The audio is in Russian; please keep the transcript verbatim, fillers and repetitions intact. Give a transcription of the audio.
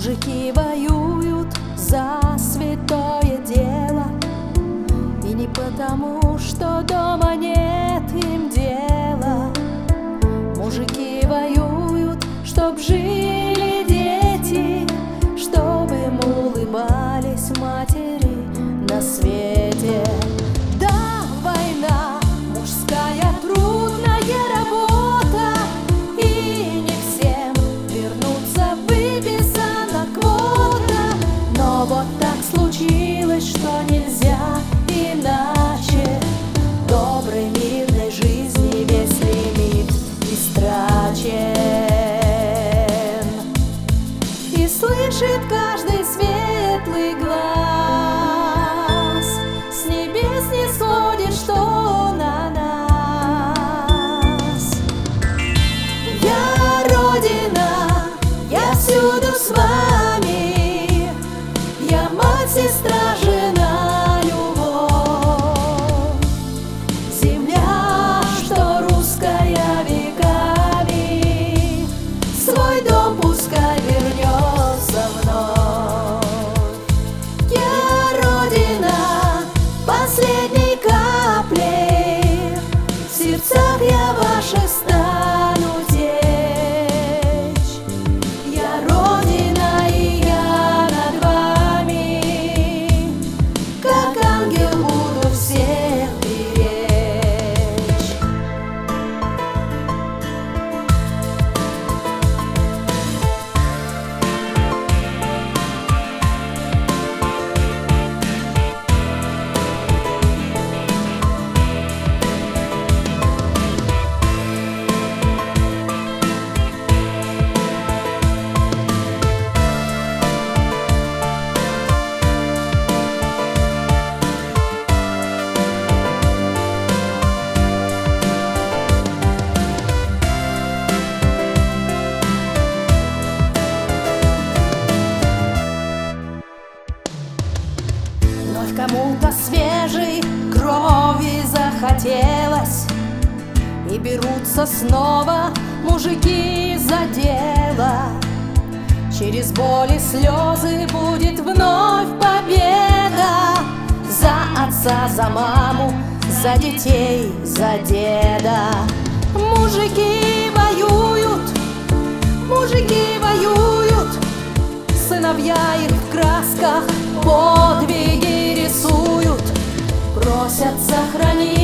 Мужики воюют за святое дело, и не потому, что дома нет им дела. Мужики воюют, чтоб жили дети, чтобы им улыбались матери на свете. Да, война, мужская трудная работа, и не всем вернуться выписана квота. Но вот так случилось, что нельзя иначе. Доброй мирной жизни весь лимит истрачен, и слышит каждый светлый глаз, с небес не сходит, что на нас. Я Родина, я всюду с вами, я мать, сестра, жена, любовь. Земля, что русская веками, свой дом пускай вернется вновь. Я Родина, последней каплей, в сердцах я ваших стану течь. Я Родина, и я над вами, как ангел, буду всех беречь. Вновь кому-то свежей крови захотелось, и берутся снова мужики за дело. Через боль и слезы будет вновь победа. За отца, за маму, за детей, за деда. Мужики воюют, мужики воюют, сыновья их в красках подвиги рисуют, просят сохранить